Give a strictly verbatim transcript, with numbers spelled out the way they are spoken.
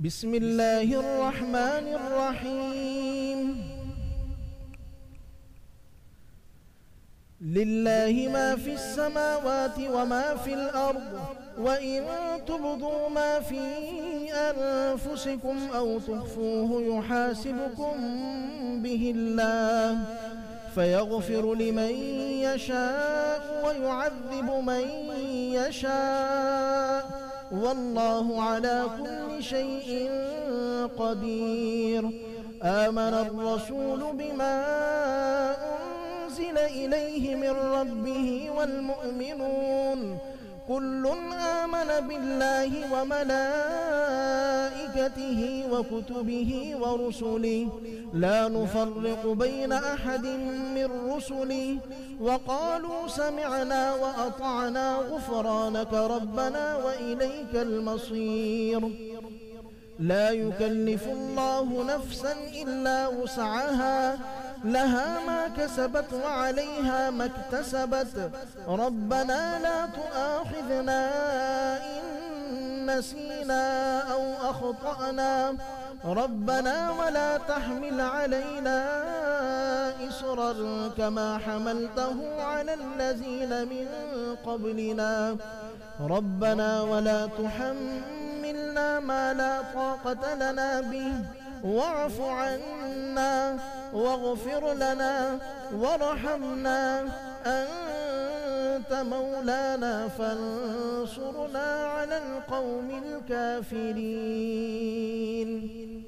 بسم الله الرحمن الرحيم. لله ما في السماوات وما في الأرض، وإن تبدوا ما في أنفسكم أو تخفوه يحاسبكم به الله فيغفر لمن يشاء ويعذب من يشاء، والله على كل شيء قدير. آمن الرسول بما أنزل إليه من ربه والمؤمنون كل آمن بالله وملائكته وكتبه ورسله لا نفرق بين أحد من رسله، وقالوا سمعنا وأطعنا غفرانك ربنا وإليك المصير. لا يكلف الله نفسا إلا وسعها، لها ما كسبت وعليها ما اكتسبت. ربنا لا تؤاخذنا إن نسينا أو أخطأنا، ربنا ولا تحمل علينا إصرا كما حملته على الذين من قبلنا، ربنا ولا تحملنا ما لا طاقة لنا به، واعف عنا واغفر لنا وارحمنا، أنت مولانا فانصرنا على القوم الكافرين.